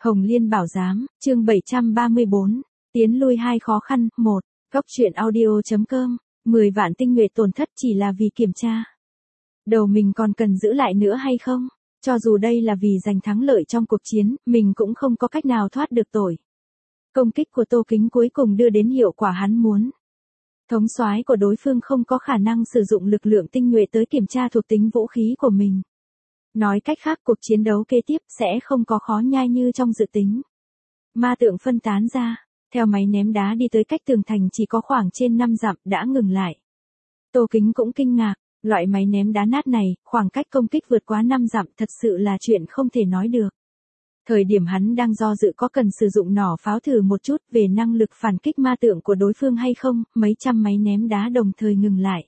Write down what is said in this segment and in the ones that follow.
Hồng Liên Bảo Giám, chương 734, tiến lui hai khó khăn, 1, góc truyện audio.com, 10 vạn tinh nhuệ tổn thất chỉ là vì kiểm tra. Đầu mình còn cần giữ lại nữa hay không? Cho dù đây là vì giành thắng lợi trong cuộc chiến, mình cũng không có cách nào thoát được tội. Công kích của Tô Kính cuối cùng đưa đến hiệu quả hắn muốn. Thống soái của đối phương không có khả năng sử dụng lực lượng tinh nhuệ tới kiểm tra thuộc tính vũ khí của mình. Nói cách khác cuộc chiến đấu kế tiếp sẽ không có khó nhai như trong dự tính. Ma tượng phân tán ra, theo máy ném đá đi tới cách tường thành chỉ có khoảng trên 5 dặm đã ngừng lại. Tô Kính cũng kinh ngạc, loại máy ném đá nát này, khoảng cách công kích vượt quá 5 dặm thật sự là chuyện không thể nói được. Thời điểm hắn đang do dự có cần sử dụng nỏ pháo thử một chút về năng lực phản kích ma tượng của đối phương hay không, mấy trăm máy ném đá đồng thời ngừng lại.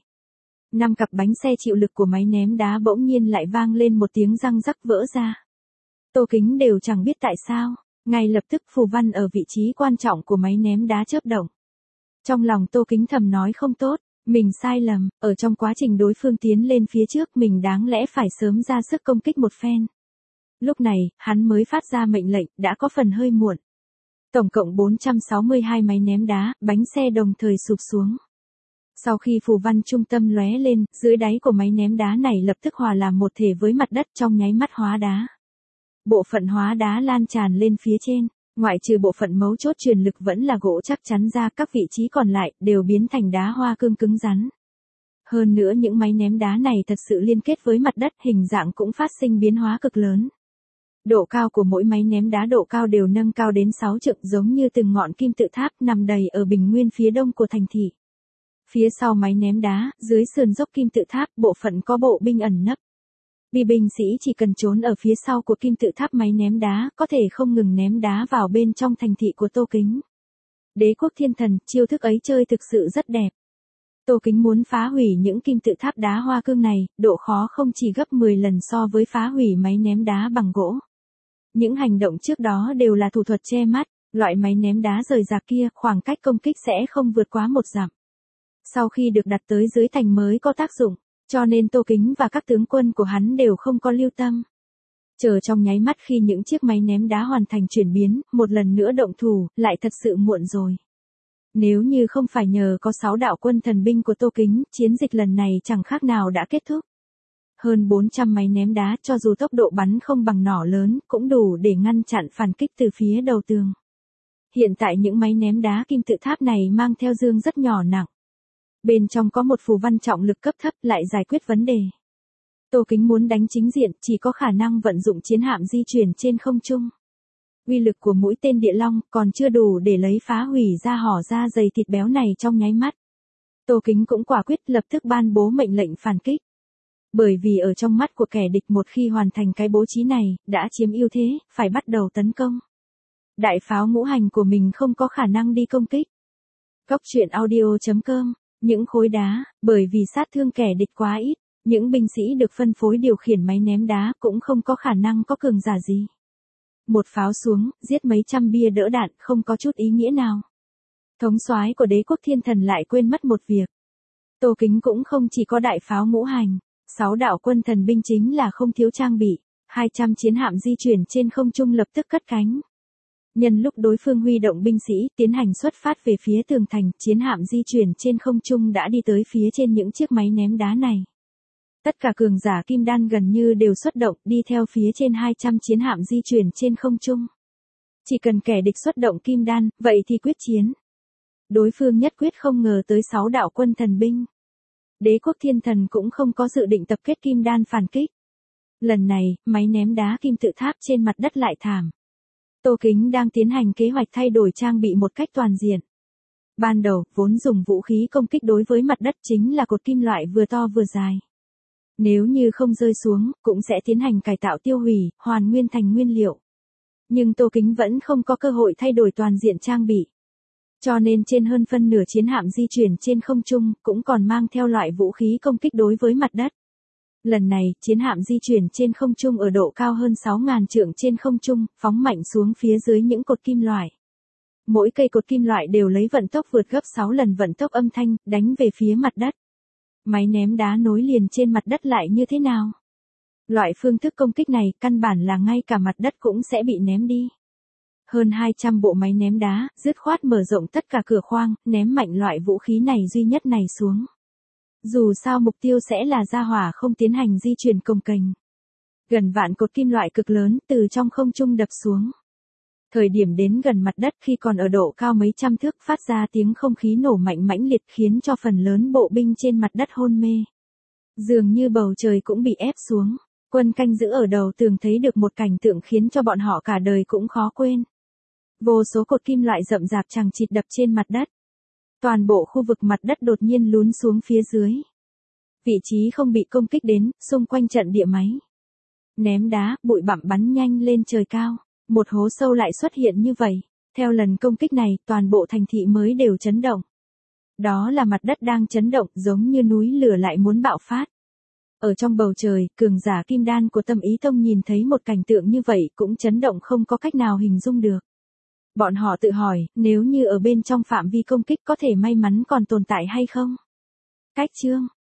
5 cặp bánh xe chịu lực của máy ném đá bỗng nhiên lại vang lên một tiếng răng rắc vỡ ra. Tô Kính đều chẳng biết tại sao, ngay lập tức phù văn ở vị trí quan trọng của máy ném đá chớp động. Trong lòng Tô Kính thầm nói không tốt, mình sai lầm, ở trong quá trình đối phương tiến lên phía trước mình đáng lẽ phải sớm ra sức công kích một phen. Lúc này, hắn mới phát ra mệnh lệnh, đã có phần hơi muộn. Tổng cộng 462 máy ném đá, bánh xe đồng thời sụp xuống. Sau khi phù văn trung tâm lóe lên, dưới đáy của máy ném đá này lập tức hòa làm một thể với mặt đất trong nháy mắt hóa đá. Bộ phận hóa đá lan tràn lên phía trên, ngoại trừ bộ phận mấu chốt truyền lực vẫn là gỗ chắc chắn ra, các vị trí còn lại đều biến thành đá hoa cương cứng rắn. Hơn nữa những máy ném đá này thật sự liên kết với mặt đất, hình dạng cũng phát sinh biến hóa cực lớn. Độ cao của mỗi máy ném đá độ cao đều nâng cao đến 6 trượng giống như từng ngọn kim tự tháp nằm đầy ở bình nguyên phía đông của thành thị. Phía sau máy ném đá, dưới sườn dốc kim tự tháp, bộ phận có bộ binh ẩn nấp. Vì binh sĩ chỉ cần trốn ở phía sau của kim tự tháp máy ném đá, có thể không ngừng ném đá vào bên trong thành thị của Tô Kính. Đế quốc thiên thần, chiêu thức ấy chơi thực sự rất đẹp. Tô Kính muốn phá hủy những kim tự tháp đá hoa cương này, độ khó không chỉ gấp 10 lần so với phá hủy máy ném đá bằng gỗ. Những hành động trước đó đều là thủ thuật che mắt, loại máy ném đá rời rạc kia, khoảng cách công kích sẽ không vượt quá 1 dặm. Sau khi được đặt tới dưới thành mới có tác dụng, cho nên Tô Kính và các tướng quân của hắn đều không có lưu tâm. Chờ trong nháy mắt khi những chiếc máy ném đá hoàn thành chuyển biến, một lần nữa động thủ, lại thật sự muộn rồi. Nếu như không phải nhờ có 6 đạo quân thần binh của Tô Kính, chiến dịch lần này chẳng khác nào đã kết thúc. Hơn 400 máy ném đá cho dù tốc độ bắn không bằng nỏ lớn, cũng đủ để ngăn chặn phản kích từ phía đầu tường. Hiện tại những máy ném đá kim tự tháp này mang theo dương rất nhỏ nặng. Bên trong có một phù văn trọng lực cấp thấp lại giải quyết vấn đề. Tô Kính muốn đánh chính diện chỉ có khả năng vận dụng chiến hạm di chuyển trên không trung. Uy lực của mũi tên địa long còn chưa đủ để lấy phá hủy ra hỏ da dày thịt béo này trong nháy mắt. Tô Kính cũng quả quyết lập tức ban bố mệnh lệnh phản kích. Bởi vì ở trong mắt của kẻ địch một khi hoàn thành cái bố trí này, đã chiếm ưu thế, phải bắt đầu tấn công. Đại pháo ngũ hành của mình không có khả năng đi công kích. Góc truyện audio.com, những khối đá, bởi vì sát thương kẻ địch quá ít, những binh sĩ được phân phối điều khiển máy ném đá cũng không có khả năng có cường giả gì. Một pháo xuống, giết mấy trăm bia đỡ đạn không có chút ý nghĩa nào. Thống soái của đế quốc thiên thần lại quên mất một việc. Tô Kính cũng không chỉ có đại pháo ngũ hành, 6 đạo quân thần binh chính là không thiếu trang bị, 200 chiến hạm di chuyển trên không trung lập tức cất cánh. Nhân lúc đối phương huy động binh sĩ tiến hành xuất phát về phía tường thành, chiến hạm di chuyển trên không trung đã đi tới phía trên những chiếc máy ném đá này. Tất cả cường giả kim đan gần như đều xuất động đi theo phía trên 200 chiến hạm di chuyển trên không trung. Chỉ cần kẻ địch xuất động kim đan, vậy thì quyết chiến. Đối phương nhất quyết không ngờ tới 6 đạo quân thần binh. Đế quốc thiên thần cũng không có dự định tập kết kim đan phản kích. Lần này, máy ném đá kim tự tháp trên mặt đất lại thảm. Tô Kính đang tiến hành kế hoạch thay đổi trang bị một cách toàn diện. Ban đầu, vốn dùng vũ khí công kích đối với mặt đất chính là cột kim loại vừa to vừa dài. Nếu như không rơi xuống, cũng sẽ tiến hành cải tạo tiêu hủy, hoàn nguyên thành nguyên liệu. Nhưng Tô Kính vẫn không có cơ hội thay đổi toàn diện trang bị. Cho nên trên hơn phân nửa chiến hạm di chuyển trên không trung, cũng còn mang theo loại vũ khí công kích đối với mặt đất. Lần này, chiến hạm di chuyển trên không trung ở độ cao hơn 6.000 trượng trên không trung, phóng mạnh xuống phía dưới những cột kim loại. Mỗi cây cột kim loại đều lấy vận tốc vượt gấp 6 lần vận tốc âm thanh, đánh về phía mặt đất. Máy ném đá nối liền trên mặt đất lại như thế nào? Loại phương thức công kích này, căn bản là ngay cả mặt đất cũng sẽ bị ném đi. Hơn 200 bộ máy ném đá, dứt khoát mở rộng tất cả cửa khoang, ném mạnh loại vũ khí này duy nhất này xuống. Dù sao mục tiêu sẽ là ra hỏa không tiến hành di chuyển cồng kềnh. Gần vạn cột kim loại cực lớn từ trong không trung đập xuống. Thời điểm đến gần mặt đất khi còn ở độ cao mấy trăm thước phát ra tiếng không khí nổ mạnh mãnh liệt khiến cho phần lớn bộ binh trên mặt đất hôn mê. Dường như bầu trời cũng bị ép xuống. Quân canh giữ ở đầu tường thấy được một cảnh tượng khiến cho bọn họ cả đời cũng khó quên. Vô số cột kim loại rậm rạp chằng chịt đập trên mặt đất. Toàn bộ khu vực mặt đất đột nhiên lún xuống phía dưới. Vị trí không bị công kích đến, xung quanh trận địa máy. Ném đá, bụi bặm bắn nhanh lên trời cao. Một hố sâu lại xuất hiện như vậy. Theo lần công kích này, toàn bộ thành thị mới đều chấn động. Đó là mặt đất đang chấn động giống như núi lửa lại muốn bạo phát. Ở trong bầu trời, cường giả kim đan của Tâm Ý Tông nhìn thấy một cảnh tượng như vậy cũng chấn động không có cách nào hình dung được. Bọn họ tự hỏi, nếu như ở bên trong phạm vi công kích có thể may mắn còn tồn tại hay không? Cách chương